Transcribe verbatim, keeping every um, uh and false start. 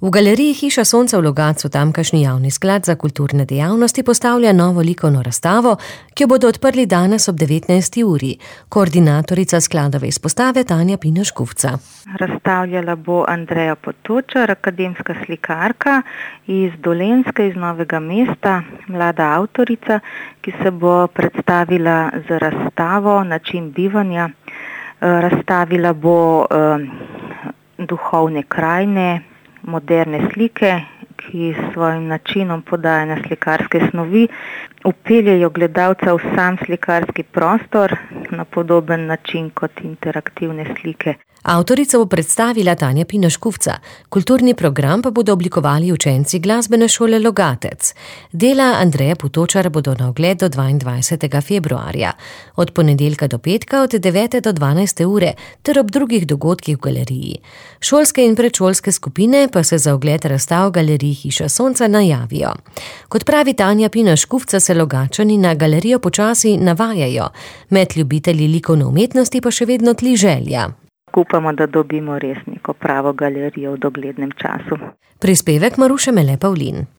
V galeriji Hiša sonca v Logatcu tamkajšnji javni sklad za kulturne dejavnosti postavlja novo likovno razstavo, ki jo bodo odprli danes ob devetnajsti uri. Koordinatorica skladove izpostave Tanja Pina-Škufca. Razstavljala bo Andreja Potočar, akademska slikarka iz Dolenjske, iz Novega mesta, mlada avtorica, ki se bo predstavila z razstavo Način bivanja. Razstavila bo duhovne krajine, moderne slike, ki s svojim načinom podajanja slikarske snovi vpeljejo gledalca v sam slikarski prostor na podoben način kot interaktivne slike. Avtorica bo predstavila Tanja Pina-Škufca, kulturni program pa bodo oblikovali učenci Glasbene šole Logatec. Dela Andreje Potočar bodo na ogled do dvaindvajsetega februarja, od ponedeljka do petka od devete do dvanajste ure ter ob drugih dogodkih v galeriji. Šolske in predšolske skupine pa se za ogled razstav v galeriji Hiša sonca najavijo. Kot pravi Tanja Pina-Škufca, se Logatčani na galerijo počasi navajajo, med ljubitelji likovne umetnosti pa še vedno tli želja. Upamo, da dobimo res neko pravo galerijo v doglednem času. Prispevek Maruše Mele Pavlin.